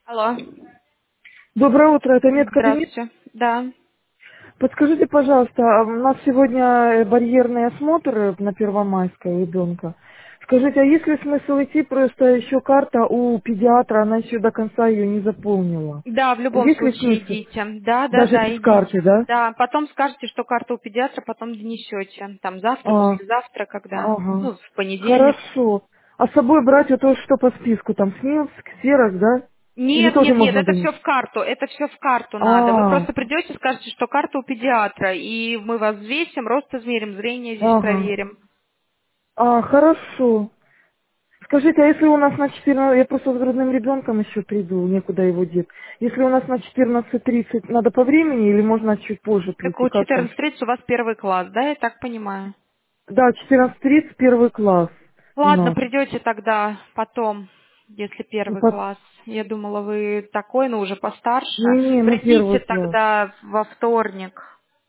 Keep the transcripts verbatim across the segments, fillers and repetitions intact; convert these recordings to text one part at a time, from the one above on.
Алло. Доброе утро, это медкабинет. Здравствуйте. Да. Подскажите, пожалуйста, а у нас сегодня э, барьерный осмотр э, на Первомайской у ребенка. Скажите, а есть ли смысл идти, просто еще карта у педиатра, она еще до конца ее не заполнила. Да, в любом Есть ли случае смысл? идите. Да, да, Даже да, без карты, идите. да? Да, потом скажете, что карта у педиатра, потом донесете. Там завтра, А, послезавтра, когда? ага. Ну, в понедельник. Хорошо. А с собой брать вот то, что по списку, там СНИЛС, ксерокс, да? Или Нет, тоже нет, нет, можно это все донести? в карту, это все в карту надо. Вы А, просто придете, скажете, что карта у педиатра, и мы вас взвесим, рост измерим, зрение здесь ага. проверим. А, хорошо. Скажите, а если у нас на четырнадцать, я просто с грудным ребенком еще приду, некуда его деть. Если у нас на четырнадцать тридцать, надо по времени или можно чуть позже Так прийти? у Как там? четырнадцать тридцать у вас первый класс, да, я так понимаю? Да, четырнадцать тридцать первый класс у Ладно, нас. придете тогда потом, если Ну, первый по- класс. Я думала, вы такой, но уже постарше. Не-не, ну Придите первый класс. тогда во вторник,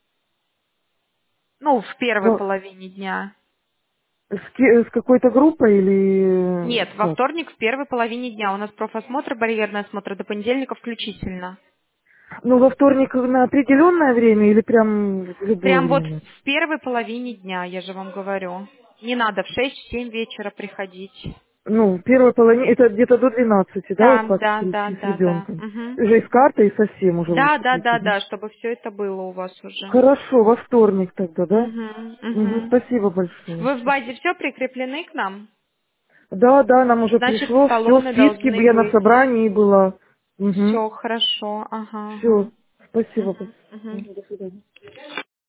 ну, в первой Во- половине дня. С, ке- с какой-то группой или Нет, э, во как? вторник в первой половине дня. У нас профосмотр, барьерный осмотр до понедельника включительно. Ну, во вторник на определенное время или прям в любое Прям вот время? в первой половине дня, я же вам говорю. Не надо в шесть-семь вечера приходить. Ну, в первой половине, это где-то до двенадцати, да, вот Да, как да, да, прийти с да, да. ребенком? Мгм. Уже и с картой, и совсем уже Да, лучше да, прийти, да, да? да, чтобы все это было у вас уже. Хорошо, во вторник тогда, да? Угу, Угу, угу. спасибо большое. Вы в базе все прикреплены к нам? Да, да, нам уже Значит, пришло, все, талоны списки, должны я на быть. собрании была. Угу, Все хорошо. Ага, все, ага. спасибо. Угу, угу. Мгм, до свидания.